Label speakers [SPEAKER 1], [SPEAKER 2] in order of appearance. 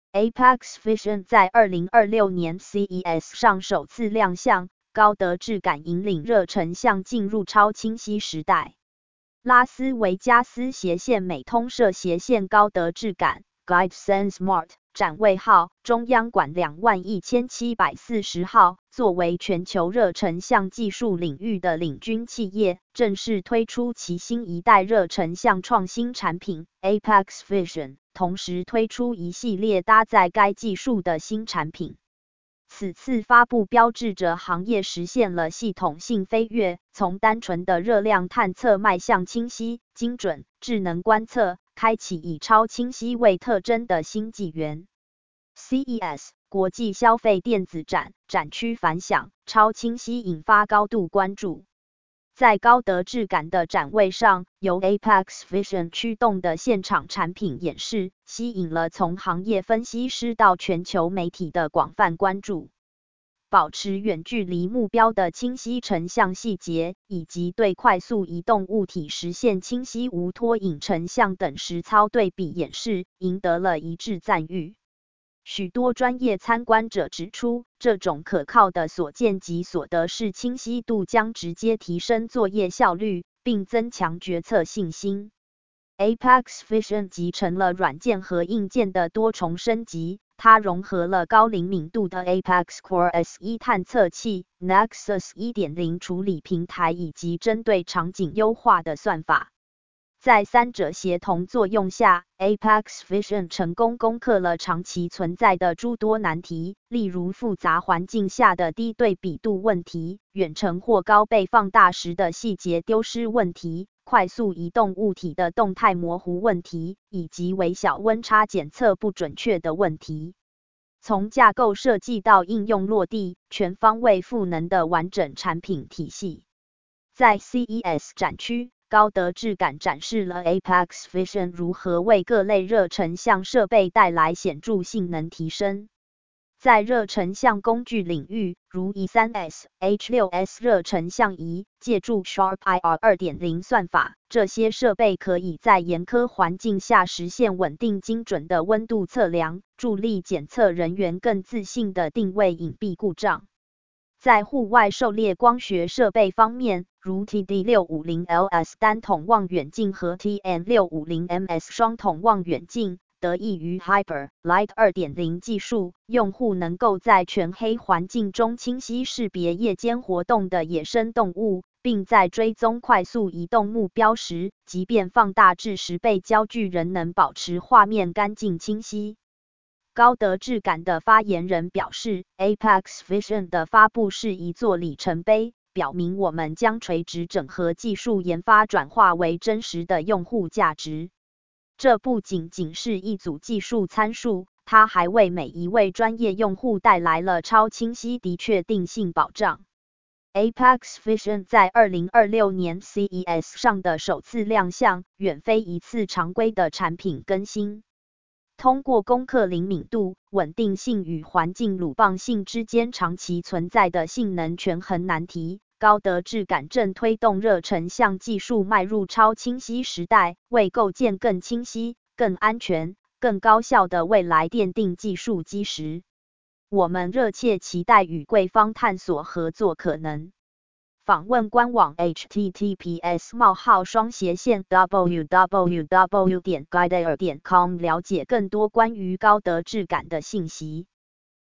[SPEAKER 1] Apex Vision 在2026年 CES 上首次亮相，高德质感引领热成像进入超清晰时代。拉斯维加斯斜线美通射斜线高德质感 Guide SenseSmart 展位号中央馆21740号，作为全球热成像技术领域的领军企业，正式推出其新一代热成像创新产品 Apex Vision， 同时推出一系列搭载该技术的新产品。此次发布标志着行业实现了系统性飞跃，从单纯的热量探测迈向清晰、精准、智能观测，开启以超清晰为特征的新纪元。CES 国际消费电子展展区反响，超清晰引发高度关注。在高德质感的展位上，由 Apex Vision 驱动的现场产品演示，吸引了从行业分析师到全球媒体的广泛关注。保持远距离目标的清晰成像细节，以及对快速移动物体实现清晰无拖影成像等实操对比演示，赢得了一致赞誉。许多专业参观者指出，这种可靠的所见即所得式清晰度将直接提升作业效率，并增强决策信心。Apex Vision 集成了软件和硬件的多重升级，它融合了高灵敏度的 Apex Core S1 探测器、Nexus 1.0 处理平台以及针对场景优化的算法。在三者协同作用下， Apex Vision 成功攻克了长期存在的诸多难题，例如复杂环境下的低对比度问题、远程或高倍放大时的细节丢失问题、快速移动物体的动态模糊问题，以及微小温差检测不准确的问题。从架构设计到应用落地，全方位赋能的完整产品体系。在 CES 展区，高德质感展示了 Apex Vision 如何为各类热成像设备带来显著性能提升。在热成像工具领域，如 E3S、H6S 热成像仪，借助 Sharp IR 2.0 算法，这些设备可以在严苛环境下实现稳定精准的温度测量，助力检测人员更自信地定位隐蔽故障。在户外狩猎光学设备方面，如 TD650LS 单筒望远镜和 TN650MS 双筒望远镜，得益于 Hyper Light 2.0 技术，用户能够在全黑环境中清晰识别夜间活动的野生动物，并在追踪快速移动目标时，即便放大至10倍焦距仍能保持画面干净清晰。高德质感的发言人表示， Apex Vision 的发布是一座里程碑，表明我们将垂直整合技术研发转化为真实的用户价值。这不仅仅是一组技术参数，它还为每一位专业用户带来了超清晰的确定性保障。Apex Vision 在2026年 CES 上的首次亮相，远非一次常规的产品更新。通过攻克灵敏度、稳定性与环境鲁棒性之间长期存在的性能权衡难题，高德质感正推动热成像技术迈入超清晰时代，为构建更清晰、更安全、更高效的未来奠定技术基石。我们热切期待与贵方探索合作可能。访问官网 https://www.guideair.com 了解更多关于高德质感的信息。